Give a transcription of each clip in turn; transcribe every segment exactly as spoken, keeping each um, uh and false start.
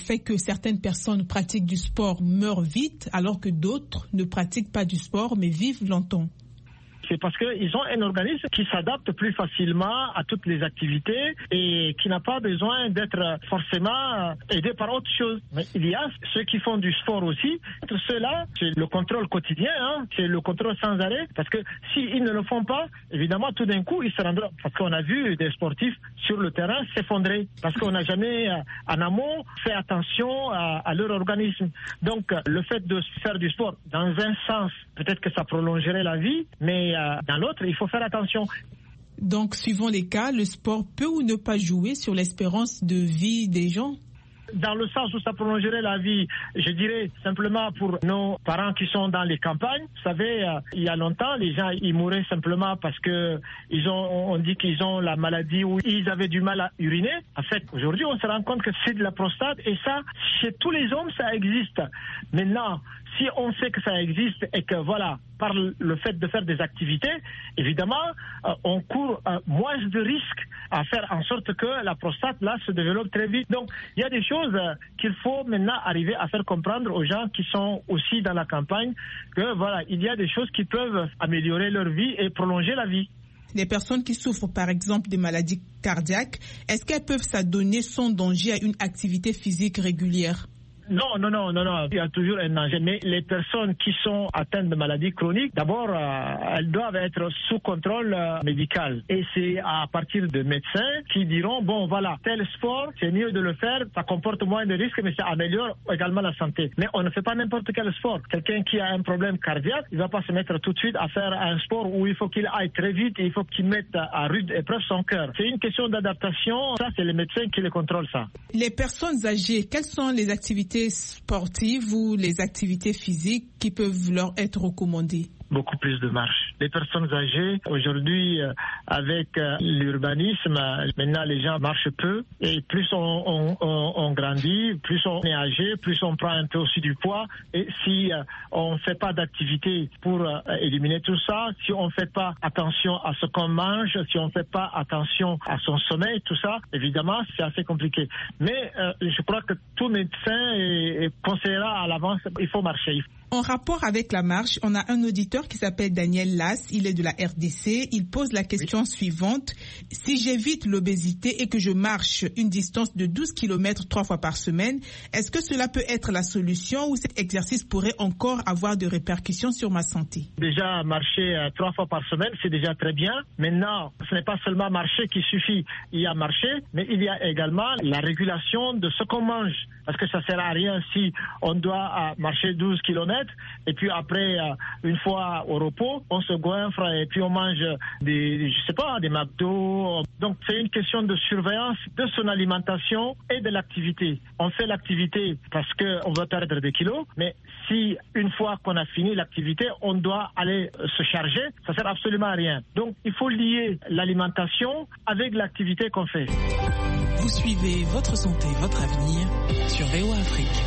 fait que certaines personnes pratiquent du sport meurent vite, alors que d'autres ne pratiquent pas du sport mais vivent longtemps? C'est parce qu'ils ont un organisme qui s'adapte plus facilement à toutes les activités et qui n'a pas besoin d'être forcément aidé par autre chose. Mais il y a ceux qui font du sport aussi. Ceux-là, c'est le contrôle quotidien, hein, c'est le contrôle sans arrêt. Parce que s'ils ne le font pas, évidemment, tout d'un coup, ils se rendront. Parce qu'on a vu des sportifs sur le terrain s'effondrer. Parce qu'on n'a jamais, en amont, fait attention à, à leur organisme. Donc, le fait de faire du sport, dans un sens, peut-être que ça prolongerait la vie, mais dans l'autre, il faut faire attention. Donc, suivant les cas, le sport peut ou ne pas jouer sur l'espérance de vie des gens? Dans le sens où ça prolongerait la vie, je dirais simplement pour nos parents qui sont dans les campagnes. Vous savez, euh, il y a longtemps, les gens ils mouraient simplement parce que ils ont, on dit qu'ils ont la maladie ou ils avaient du mal à uriner. En fait, aujourd'hui, on se rend compte que c'est de la prostate et ça, chez tous les hommes, ça existe. Maintenant, si on sait que ça existe et que voilà, par le fait de faire des activités, évidemment, euh, on court euh, moins de risques à faire en sorte que la prostate là se développe très vite. Donc, il y a des choses euh, qu'il faut maintenant arriver à faire comprendre aux gens qui sont aussi dans la campagne que voilà, il y a des choses qui peuvent améliorer leur vie et prolonger la vie. Les personnes qui souffrent par exemple des maladies cardiaques, est-ce qu'elles peuvent s'adonner sans danger à une activité physique régulière? Non, non, non, non, non, il y a toujours un danger. Mais les personnes qui sont atteintes de maladies chroniques, d'abord, euh, elles doivent être sous contrôle euh, médical. Et c'est à partir de médecins qui diront, bon, voilà, tel sport, c'est mieux de le faire, ça comporte moins de risques, mais ça améliore également la santé. Mais on ne fait pas n'importe quel sport. Quelqu'un qui a un problème cardiaque, il ne va pas se mettre tout de suite à faire un sport où il faut qu'il aille très vite et il faut qu'il mette à rude épreuve son cœur. C'est une question d'adaptation. Ça, c'est les médecins qui le contrôlent, ça. Les personnes âgées, quelles sont les activités sportives ou les activités physiques qui peuvent leur être recommandées? Beaucoup plus de marche. Les personnes âgées, aujourd'hui, euh, avec euh, l'urbanisme, euh, maintenant les gens marchent peu. Et plus on, on, on, on grandit, plus on est âgé, plus on prend un peu aussi du poids. Et si euh, on ne fait pas d'activité pour euh, éliminer tout ça, si on ne fait pas attention à ce qu'on mange, si on ne fait pas attention à son sommeil, tout ça, évidemment, c'est assez compliqué. Mais euh, je crois que tout médecin est, est conseillera à l'avance, il faut marcher. En rapport avec la marche, on a un auditeur qui s'appelle Daniel Lass, il est de la R D C. Il pose la question oui. suivante. Si j'évite l'obésité et que je marche une distance de douze kilomètres trois fois par semaine, est-ce que cela peut être la solution ou cet exercice pourrait encore avoir de répercussions sur ma santé? Déjà, marcher euh, trois fois par semaine, c'est déjà très bien. Maintenant, ce n'est pas seulement marcher qui suffit. Il y a marcher, mais il y a également la régulation de ce qu'on mange. Parce que ça ne sert à rien si on doit euh, marcher douze kilomètres et puis après, euh, une fois au repos, on se goinfre et puis on mange des, je sais pas, des McDo. Donc c'est une question de surveillance de son alimentation et de l'activité. On fait l'activité parce qu'on veut perdre des kilos, mais si une fois qu'on a fini l'activité, on doit aller se charger, ça sert absolument à rien. Donc il faut lier l'alimentation avec l'activité qu'on fait. Vous suivez Votre Santé, Votre Avenir sur V O A Afrique.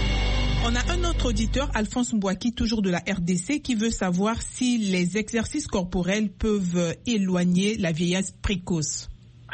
On a un autre auditeur, Alphonse Mbouaki, toujours de la R D C, qui veut savoir si les exercices corporels peuvent éloigner la vieillesse précoce.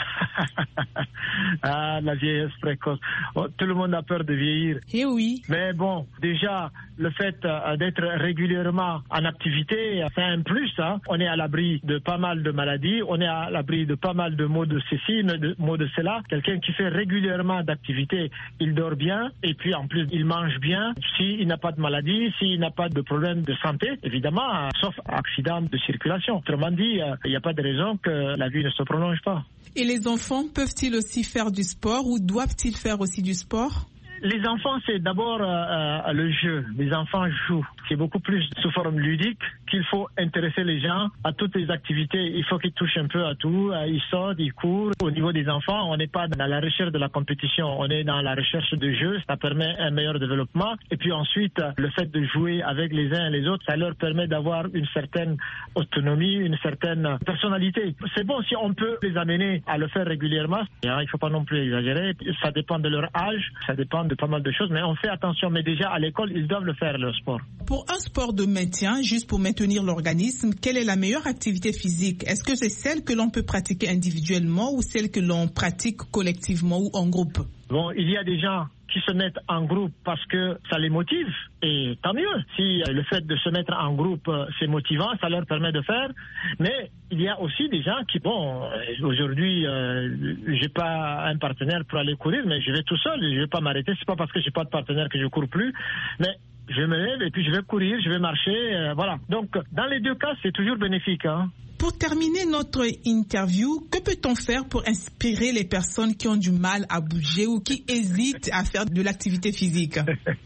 Ah, la vieillesse précoce. Oh, tout le monde a peur de vieillir. Eh oui. Mais bon, déjà, le fait euh, d'être régulièrement en activité, c'est un plus. Hein. On est à l'abri de pas mal de maladies, on est à l'abri de pas mal de maux de ceci, de maux de cela. Quelqu'un qui fait régulièrement d'activité, il dort bien et puis en plus, il mange bien. S'il n'a pas de maladie, s'il n'a pas de problème de santé, évidemment, euh, sauf accident de circulation. Autrement dit, il euh, n'y a pas de raison que la vie ne se prolonge pas. Et les enfants peuvent-ils aussi faire du sport ou doivent-ils faire aussi du sport? Les enfants, c'est d'abord euh, le jeu. Les enfants jouent. C'est beaucoup plus sous forme ludique qu'il faut intéresser les gens à toutes les activités. Il faut qu'ils touchent un peu à tout. Ils sortent, ils courent. Au niveau des enfants, on n'est pas dans la recherche de la compétition. On est dans la recherche de jeu. Ça permet un meilleur développement. Et puis ensuite, le fait de jouer avec les uns et les autres, ça leur permet d'avoir une certaine autonomie, une certaine personnalité. C'est bon si on peut les amener à le faire régulièrement. Il ne faut pas non plus exagérer. Ça dépend de leur âge. Ça dépend de pas mal de choses, mais on fait attention. Mais déjà, à l'école, ils doivent le faire, le sport. Pour un sport de maintien, juste pour maintenir l'organisme, quelle est la meilleure activité physique? Est-ce que c'est celle que l'on peut pratiquer individuellement ou celle que l'on pratique collectivement ou en groupe? Bon, il y a des gens qui se mettent en groupe parce que ça les motive, et tant mieux. Si le fait de se mettre en groupe, c'est motivant, ça leur permet de faire. Mais il y a aussi des gens qui, bon, aujourd'hui, euh, j'ai pas un partenaire pour aller courir, mais je vais tout seul, je vais pas m'arrêter. C'est pas parce que j'ai pas de partenaire que je cours plus, mais je me lève et puis je vais courir, je vais marcher, euh, voilà. Donc, dans les deux cas, c'est toujours bénéfique, hein. Pour terminer notre interview, que peut-on faire pour inspirer les personnes qui ont du mal à bouger ou qui hésitent à faire de l'activité physique?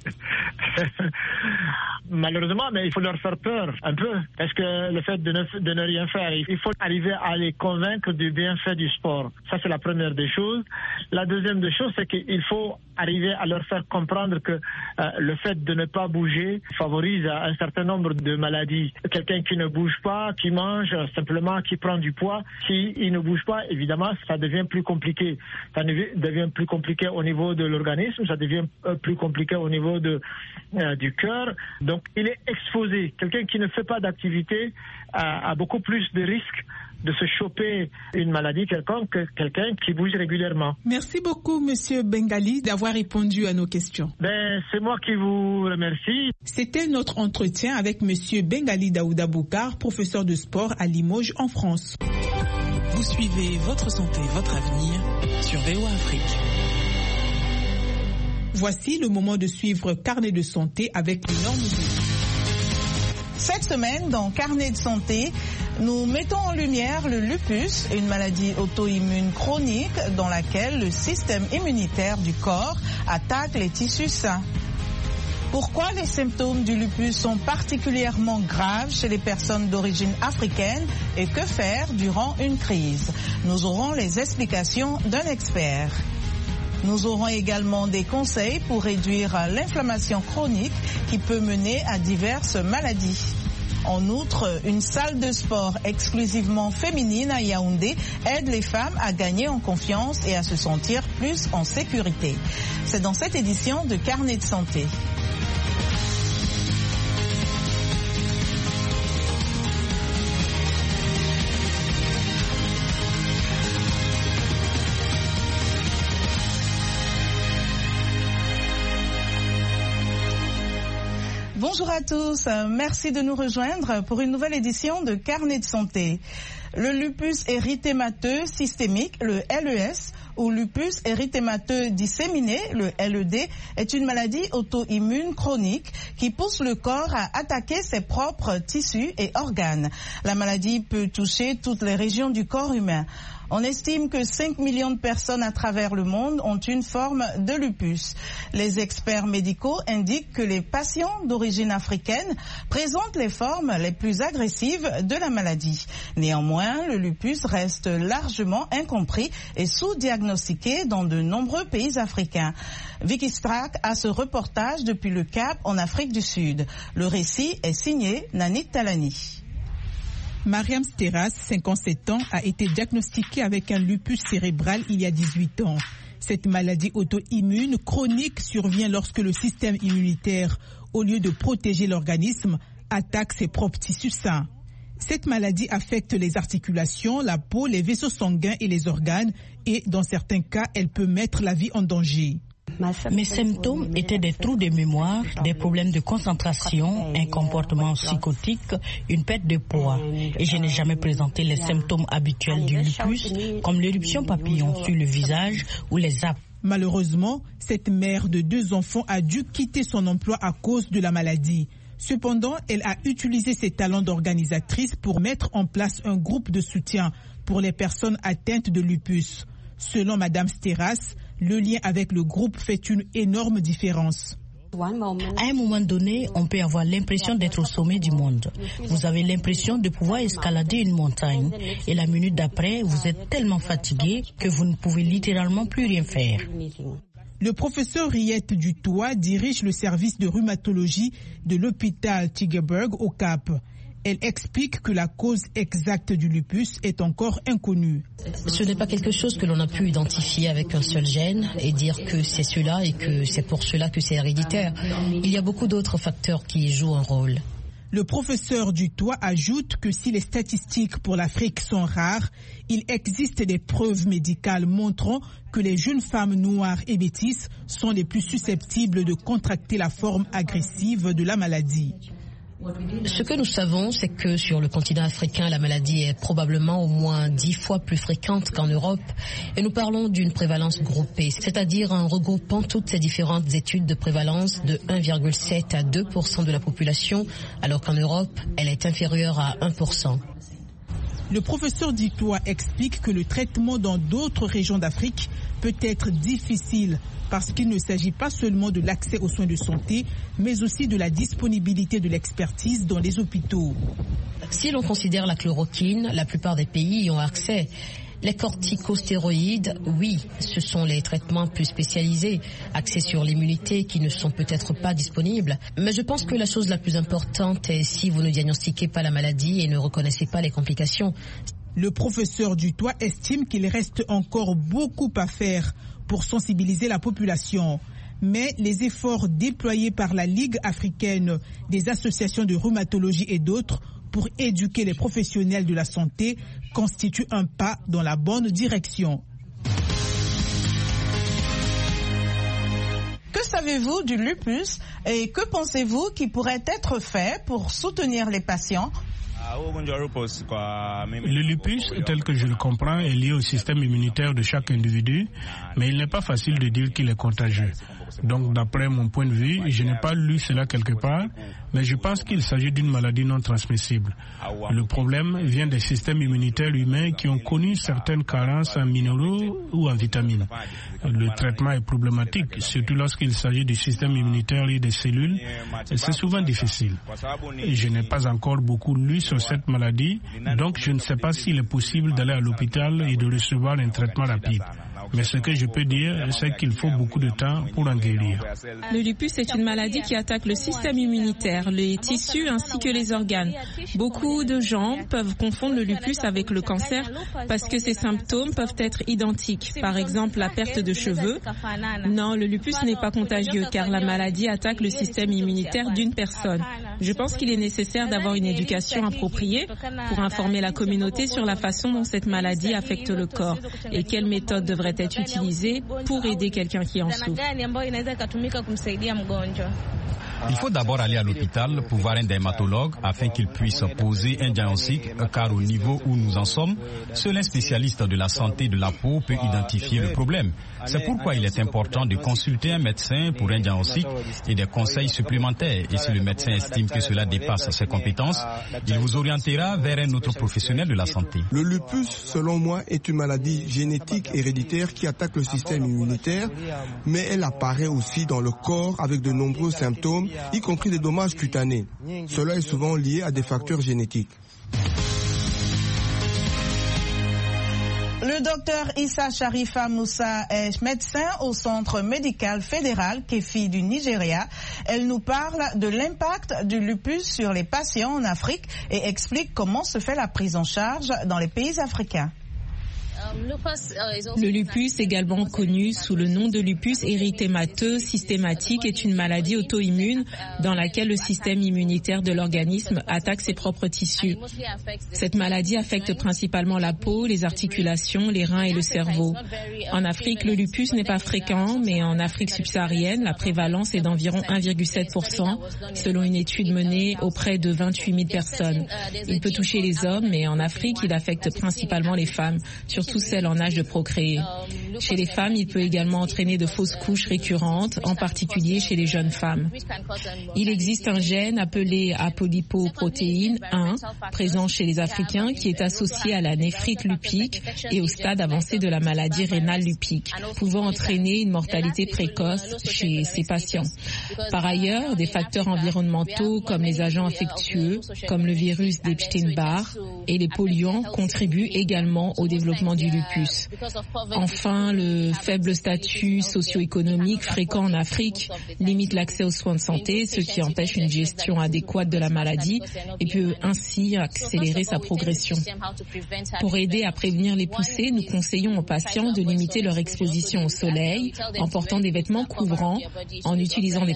Malheureusement, mais il faut leur faire peur un peu. Parce que le fait de ne, de ne rien faire, il faut arriver à les convaincre du bienfait du sport. Ça, c'est la première des choses. La deuxième des choses, c'est qu'il faut arriver à leur faire comprendre que euh, le fait de ne pas bouger favorise un certain nombre de maladies. Quelqu'un qui ne bouge pas, qui mange simplement, qui prend du poids, s'il ne bouge pas, évidemment, ça devient plus compliqué. Ça devient plus compliqué au niveau de l'organisme, ça devient plus compliqué au niveau de, euh, du cœur. Donc, il est exposé. Quelqu'un qui ne fait pas d'activité a, a beaucoup plus de risques de se choper une maladie quelconque que quelqu'un qui bouge régulièrement. Merci beaucoup, Monsieur Bengali, d'avoir répondu à nos questions. Ben, c'est moi qui vous remercie. C'était notre entretien avec Monsieur Bengali Daouda Boukar, professeur de sport à Limoges, en France. Vous suivez Votre Santé, Votre Avenir sur V O A Afrique. Voici le moment de suivre Carnet de santé avec les normes de... Cette semaine, dans Carnet de santé, nous mettons en lumière le lupus, une maladie auto-immune chronique dans laquelle le système immunitaire du corps attaque les tissus sains. Pourquoi les symptômes du lupus sont particulièrement graves chez les personnes d'origine africaine et que faire durant une crise? Nous aurons les explications d'un expert. Nous aurons également des conseils pour réduire l'inflammation chronique qui peut mener à diverses maladies. En outre, une salle de sport exclusivement féminine à Yaoundé aide les femmes à gagner en confiance et à se sentir plus en sécurité. C'est dans cette édition de Carnet de santé. Bonjour à tous, merci de nous rejoindre pour une nouvelle édition de Carnet de santé. Le lupus érythémateux systémique, le L E S, ou lupus érythémateux disséminé, le L E D, est une maladie auto-immune chronique qui pousse le corps à attaquer ses propres tissus et organes. La maladie peut toucher toutes les régions du corps humain. On estime que cinq millions de personnes à travers le monde ont une forme de lupus. Les experts médicaux indiquent que les patients d'origine africaine présentent les formes les plus agressives de la maladie. Néanmoins, le lupus reste largement incompris et sous-diagnostiqué dans de nombreux pays africains. Vicky Strack a ce reportage depuis le Cap en Afrique du Sud. Le récit est signé Nanit Talani. Mariam Steras, cinquante-sept ans, a été diagnostiquée avec un lupus cérébral il y a dix-huit ans. Cette maladie auto-immune chronique survient lorsque le système immunitaire, au lieu de protéger l'organisme, attaque ses propres tissus sains. Cette maladie affecte les articulations, la peau, les vaisseaux sanguins et les organes et, dans certains cas, elle peut mettre la vie en danger. Mes symptômes étaient des trous de mémoire, des problèmes de concentration, un comportement psychotique, une perte de poids. Et je n'ai jamais présenté les symptômes habituels du lupus, comme l'éruption papillon sur le visage ou les apes. Malheureusement, cette mère de deux enfants a dû quitter son emploi à cause de la maladie. Cependant, elle a utilisé ses talents d'organisatrice pour mettre en place un groupe de soutien pour les personnes atteintes de lupus. Selon Madame Steras, le lien avec le groupe fait une énorme différence. À un moment donné, on peut avoir l'impression d'être au sommet du monde. Vous avez l'impression de pouvoir escalader une montagne. Et la minute d'après, vous êtes tellement fatigué que vous ne pouvez littéralement plus rien faire. Le professeur Riette Dutoit dirige le service de rhumatologie de l'hôpital Tigerberg au Cap. Elle explique que la cause exacte du lupus est encore inconnue. Ce n'est pas quelque chose que l'on a pu identifier avec un seul gène et dire que c'est cela et que c'est pour cela que c'est héréditaire. Il y a beaucoup d'autres facteurs qui jouent un rôle. Le professeur Dutoit ajoute que si les statistiques pour l'Afrique sont rares, il existe des preuves médicales montrant que les jeunes femmes noires et métisses sont les plus susceptibles de contracter la forme agressive de la maladie. Ce que nous savons, c'est que sur le continent africain, la maladie est probablement au moins dix fois plus fréquente qu'en Europe. Et nous parlons d'une prévalence groupée, c'est-à-dire en regroupant toutes ces différentes études de prévalence de un virgule sept à deux pour cent de la population, alors qu'en Europe, elle est inférieure à un pour cent. Le professeur Dutoit explique que le traitement dans d'autres régions d'Afrique peut être difficile parce qu'il ne s'agit pas seulement de l'accès aux soins de santé, mais aussi de la disponibilité de l'expertise dans les hôpitaux. Si l'on considère la chloroquine, la plupart des pays y ont accès. Les corticostéroïdes, oui, ce sont les traitements plus spécialisés, axés sur l'immunité qui ne sont peut-être pas disponibles. Mais je pense que la chose la plus importante est si vous ne diagnostiquez pas la maladie et ne reconnaissez pas les complications. Le professeur Dutoit estime qu'il reste encore beaucoup à faire pour sensibiliser la population. Mais les efforts déployés par la Ligue africaine, des associations de rhumatologie et d'autres pour éduquer les professionnels de la santé constituent un pas dans la bonne direction. Que savez-vous du lupus et que pensez-vous qui pourrait être fait pour soutenir les patients ? Le lupus, tel que je le comprends, est lié au système immunitaire de chaque individu, mais il n'est pas facile de dire qu'il est contagieux. Donc, d'après mon point de vue, je n'ai pas lu cela quelque part, mais je pense qu'il s'agit d'une maladie non transmissible. Le problème vient des systèmes immunitaires humains qui ont connu certaines carences en minéraux ou en vitamines. Le traitement est problématique, surtout lorsqu'il s'agit du système immunitaire et des cellules. C'est souvent difficile. Je n'ai pas encore beaucoup lu sur cette maladie, donc je ne sais pas s'il est possible d'aller à l'hôpital et de recevoir un traitement rapide. Mais ce que je peux dire, c'est qu'il faut beaucoup de temps pour en guérir. Le lupus est une maladie qui attaque le système immunitaire, les tissus ainsi que les organes. Beaucoup de gens peuvent confondre le lupus avec le cancer parce que ces symptômes peuvent être identiques. Par exemple, la perte de cheveux. Non, le lupus n'est pas contagieux car la maladie attaque le système immunitaire d'une personne. Je pense qu'il est nécessaire d'avoir une éducation appropriée pour informer la communauté sur la façon dont cette maladie affecte le corps et quelles méthodes devraient être utilisées pour aider quelqu'un qui en souffre. Il faut d'abord aller à l'hôpital pour voir un dermatologue afin qu'il puisse poser un diagnostic, car au niveau où nous en sommes, seul un spécialiste de la santé de la peau peut identifier le problème. C'est pourquoi il est important de consulter un médecin pour un diagnostic et des conseils supplémentaires. Et si le médecin estime que cela dépasse ses compétences, il vous orientera vers un autre professionnel de la santé. Le lupus, selon moi, est une maladie génétique héréditaire qui attaque le système immunitaire, mais elle apparaît aussi dans le corps avec de nombreux symptômes, y compris des dommages cutanés. Cela est souvent lié à des facteurs génétiques. Le docteur Issa Sharifa Moussa est médecin au Centre médical fédéral Kefi du Nigeria. Elle nous parle de l'impact du lupus sur les patients en Afrique et explique comment se fait la prise en charge dans les pays africains. Le lupus, également connu sous le nom de lupus érythémateux systématique, est une maladie auto-immune dans laquelle le système immunitaire de l'organisme attaque ses propres tissus. Cette maladie affecte principalement la peau, les articulations, les reins et le cerveau. En Afrique, le lupus n'est pas fréquent, mais en Afrique subsaharienne, la prévalence est d'environ un virgule sept pour cent, selon une étude menée auprès de vingt-huit mille personnes. Il peut toucher les hommes, mais en Afrique, il affecte principalement les femmes, surtout celles en âge de procréer. Chez les femmes, il peut également entraîner de fausses couches récurrentes, en particulier chez les jeunes femmes. Il existe un gène appelé apolipoprotéine un, présent chez les Africains, qui est associé à la néphrite lupique et au stade avancé de la maladie rénale lupique, pouvant entraîner une mortalité précoce chez ces patients. Par ailleurs, des facteurs environnementaux comme les agents infectieux, comme le virus d'Epstein-Barr et les polluants contribuent également au développement du lupus. Enfin, le faible statut socio-économique fréquent en Afrique limite l'accès aux soins de santé, ce qui empêche une gestion adéquate de la maladie et peut ainsi accélérer sa progression. Pour aider à prévenir les poussées, nous conseillons aux patients de limiter leur exposition au soleil en portant des vêtements couvrants, en utilisant des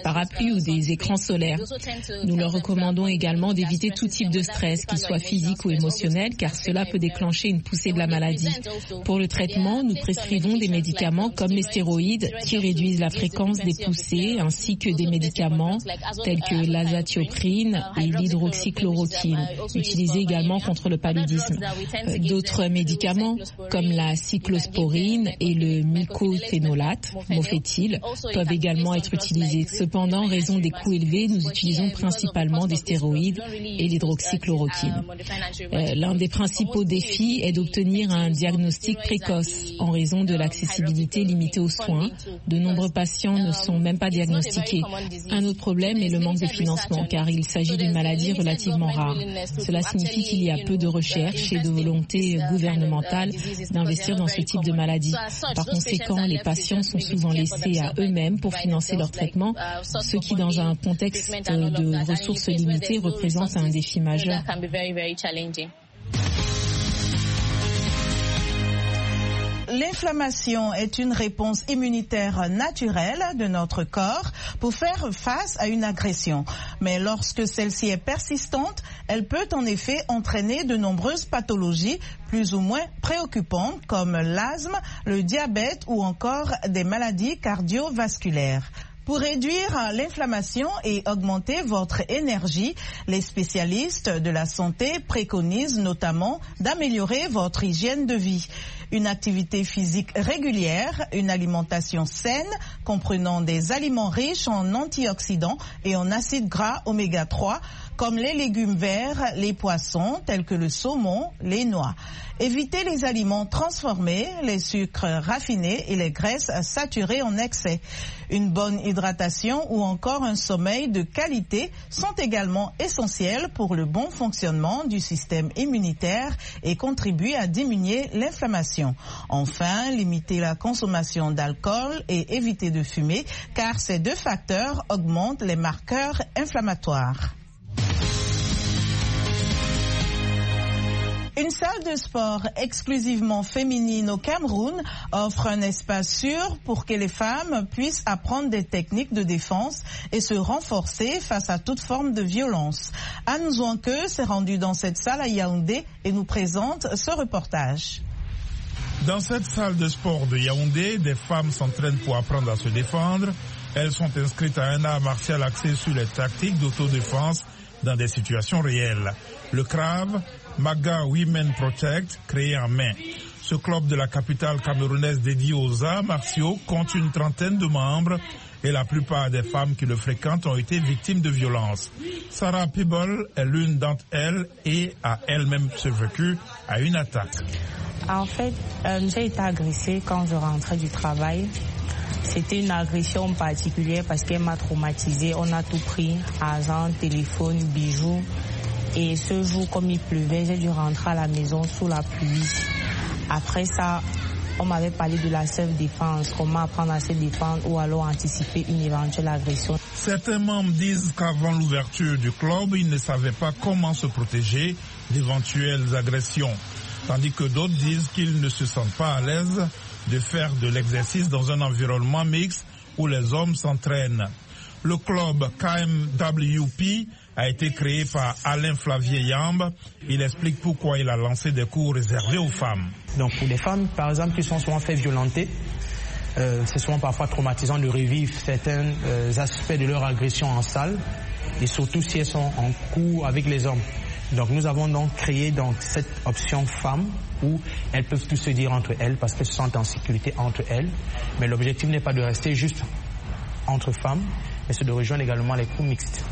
parapluies ou des écrans solaires. Nous leur recommandons également d'éviter tout type de stress, qu'il soit physique ou émotionnel, car cela peut déclencher une poussée de la maladie. Pour le traitement, nous prescrivons des médicaments comme les stéroïdes qui réduisent la fréquence des poussées, ainsi que des médicaments tels que l'azatioprine et l'hydroxychloroquine, utilisés également contre le paludisme. D'autres médicaments, comme la cyclosporine et le mycophénolate, mofétil, peuvent également être utilisés. Cependant, en raison des coûts élevés, nous utilisons principalement des stéroïdes et l'hydroxychloroquine. Euh, l'un des principaux défis est d'obtenir un diagnostic précoce. En raison de l'accessibilité limitée aux soins, de nombreux patients ne sont même pas diagnostiqués. Un autre problème est le manque de financement, car il s'agit d'une maladie relativement rare. Cela signifie qu'il y a peu de recherche et de volonté gouvernementale d'investir dans ce type de maladie. Par conséquent, les patients sont souvent laissés à eux-mêmes pour financer leur traitement, ce qui, dans un contexte de ressources limitées, représente un défi majeur. L'inflammation est une réponse immunitaire naturelle de notre corps pour faire face à une agression. Mais lorsque celle-ci est persistante, elle peut en effet entraîner de nombreuses pathologies plus ou moins préoccupantes comme l'asthme, le diabète ou encore des maladies cardiovasculaires. Pour réduire l'inflammation et augmenter votre énergie, les spécialistes de la santé préconisent notamment d'améliorer votre hygiène de vie. Une activité physique régulière, une alimentation saine comprenant des aliments riches en antioxydants et en acides gras oméga trois, comme les légumes verts, les poissons tels que le saumon, les noix. Évitez les aliments transformés, les sucres raffinés et les graisses saturées en excès. Une bonne hydratation ou encore un sommeil de qualité sont également essentiels pour le bon fonctionnement du système immunitaire et contribuent à diminuer l'inflammation. Enfin, limitez la consommation d'alcool et évitez de fumer, car ces deux facteurs augmentent les marqueurs inflammatoires. Une salle de sport exclusivement féminine au Cameroun offre un espace sûr pour que les femmes puissent apprendre des techniques de défense et se renforcer face à toute forme de violence. Anne Zouanke s'est rendue dans cette salle à Yaoundé et nous présente ce reportage. Dans cette salle de sport de Yaoundé, des femmes s'entraînent pour apprendre à se défendre. Elles sont inscrites à un art martial axé sur les tactiques d'autodéfense dans des situations réelles. Le C R A V, Maga Women Protect, créé en mai. Ce club de la capitale camerounaise dédié aux arts martiaux compte une trentaine de membres et la plupart des femmes qui le fréquentent ont été victimes de violences. Sarah Peeble est l'une d'entre elles et a elle-même survécu à une attaque. En fait, euh, j'ai été agressée quand je rentrais du travail. C'était une agression particulière parce qu'elle m'a traumatisée. On a tout pris, argent, téléphone, bijoux. Et ce jour, comme il pleuvait, j'ai dû rentrer à la maison sous la pluie. Après ça, on m'avait parlé de la self-défense, comment apprendre à se défendre ou alors anticiper une éventuelle agression. Certains membres disent qu'avant l'ouverture du club, ils ne savaient pas comment se protéger d'éventuelles agressions. Tandis que d'autres disent qu'ils ne se sentent pas à l'aise de faire de l'exercice dans un environnement mixte où les hommes s'entraînent. Le club K M W P a été créé par Alain Flavier Yamb. Il explique pourquoi il a lancé des cours réservés aux femmes. Donc pour les femmes, par exemple, qui sont souvent fait violenter, euh, c'est souvent parfois traumatisant de revivre certains euh, aspects de leur agression en salle, et surtout si elles sont en cours avec les hommes. Donc nous avons donc créé donc cette option femmes où elles peuvent tout se dire entre elles parce qu'elles se sentent en sécurité entre elles. Mais l'objectif n'est pas de rester juste entre femmes, mais c'est de rejoindre également les cours mixtes.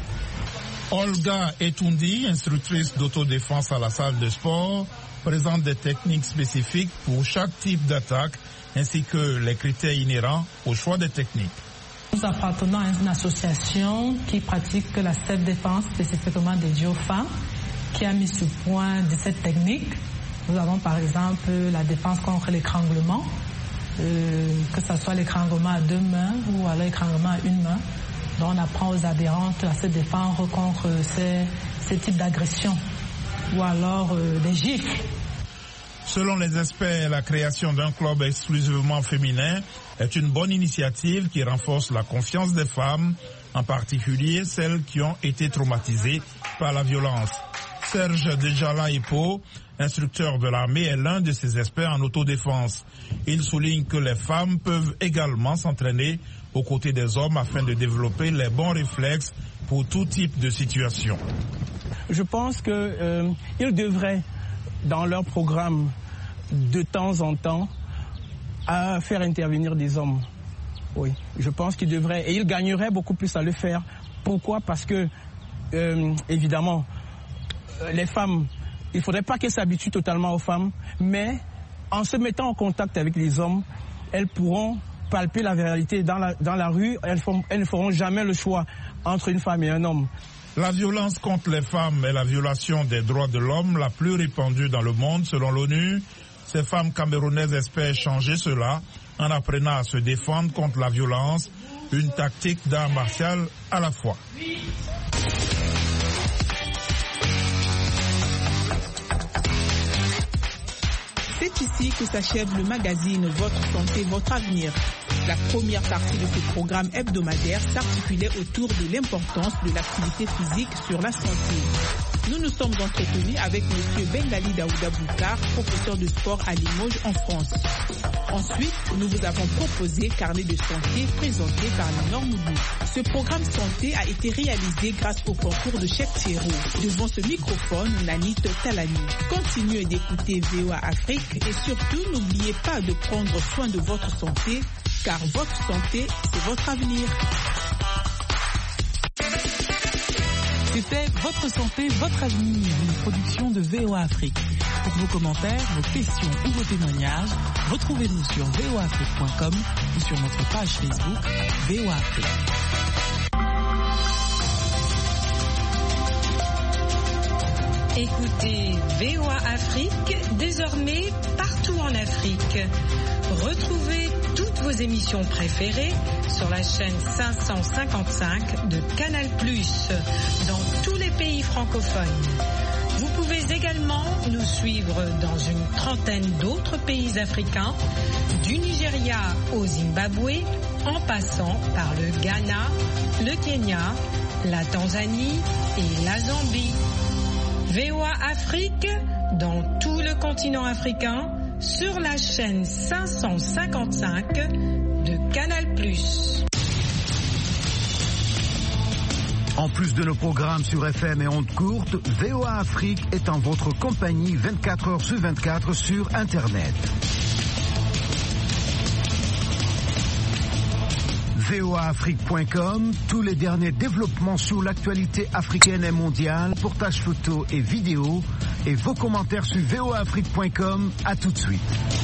Olga Etundi, instructrice d'autodéfense à la salle de sport, présente des techniques spécifiques pour chaque type d'attaque ainsi que les critères inhérents au choix des techniques. Nous appartenons à une association qui pratique la self-défense spécifiquement dédiée aux femmes, qui a mis sur point dix-sept techniques. Nous avons par exemple la défense contre l'étranglement, euh, que ce soit l'étranglement à deux mains ou alors l'étranglement à une main. Donc on apprend aux adhérentes à se défendre contre ces, ces types d'agressions ou alors euh, des gifles. Selon les experts, la création d'un club exclusivement féminin est une bonne initiative qui renforce la confiance des femmes, en particulier celles qui ont été traumatisées par la violence. Serge Dejala Hippo, instructeur de l'armée, est l'un de ces experts en autodéfense. Il souligne que les femmes peuvent également s'entraîner aux côtés des hommes afin de développer les bons réflexes pour tout type de situation. Je pense qu'ils euh, devraient, dans leur programme, de temps en temps, à faire intervenir des hommes. Oui, je pense qu'ils devraient, et ils gagneraient beaucoup plus à le faire. Pourquoi? Parce que, euh, évidemment, les femmes, il ne faudrait pas qu'elles s'habituent totalement aux femmes, mais en se mettant en contact avec les hommes, elles pourront palper la réalité dans la, dans la rue. Elles, font, elles ne feront jamais le choix entre une femme et un homme. La violence contre les femmes est la violation des droits de l'homme la plus répandue dans le monde selon l'ONU. Ces femmes camerounaises espèrent changer cela en apprenant à se défendre contre la violence, une tactique d'art martial à la fois. C'est ici que s'achève le magazine Votre Santé, Votre Avenir. La première partie de ce programme hebdomadaire s'articulait autour de l'importance de l'activité physique sur la santé. Nous nous sommes entretenus avec M. Bengali Daouda Boukar, professeur de sport à Limoges en France. Ensuite, nous vous avons proposé Carnet de santé présenté par Lénore Moubou. Ce programme santé a été réalisé grâce au concours de Cheikh Thierry. Devant ce microphone, Nanit Talani. Continuez d'écouter V O A Afrique et surtout n'oubliez pas de prendre soin de votre santé, car votre santé, c'est votre avenir. C'était Votre santé, votre avenir, une production de V O A Afrique. Pour vos commentaires, vos questions ou vos témoignages, retrouvez-nous sur v o afrique point com ou sur notre page Facebook V O A Afrique. Écoutez V O A Afrique désormais partout en Afrique. Retrouvez toutes vos émissions préférées sur la chaîne cinq cent cinquante-cinq de Canal plus, dans tous les pays francophones. Vous pouvez également nous suivre dans une trentaine d'autres pays africains, du Nigeria au Zimbabwe, en passant par le Ghana, le Kenya, la Tanzanie et la Zambie. V O A Afrique dans tout le continent africain sur la chaîne cinq cent cinquante-cinq de Canal plus. En plus de nos programmes sur F M et ondes courtes, V O A Afrique est en votre compagnie vingt-quatre heures sur vingt-quatre sur Internet. V O A Afrique point com, tous les derniers développements sur l'actualité africaine et mondiale, portages photos et vidéos, et vos commentaires sur V O A Afrique point com. À tout de suite.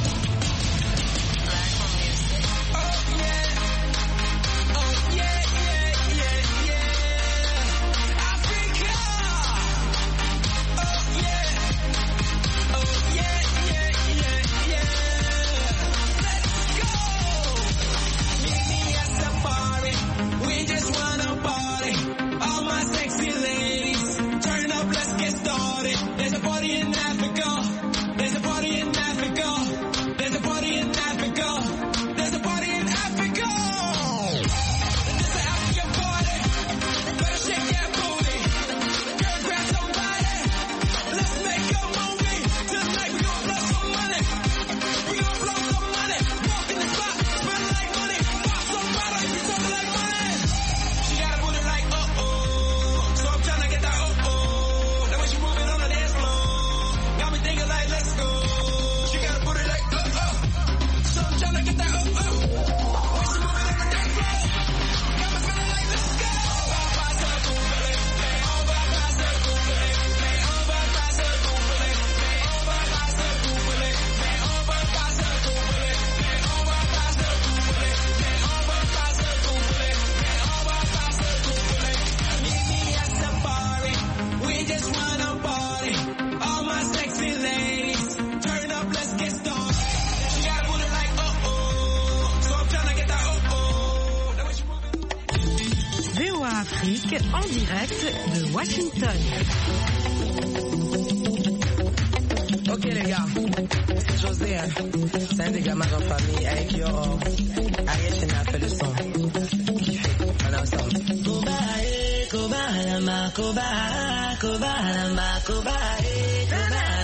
En direct de Washington. Ok les gars, c'est José, hein. C'est un des gamins en famille avec Yoro. Ariel Chena a fait le son. Kiffé, on est ensemble. Kobae, koba lama, koba, koba lama, kobae, koba.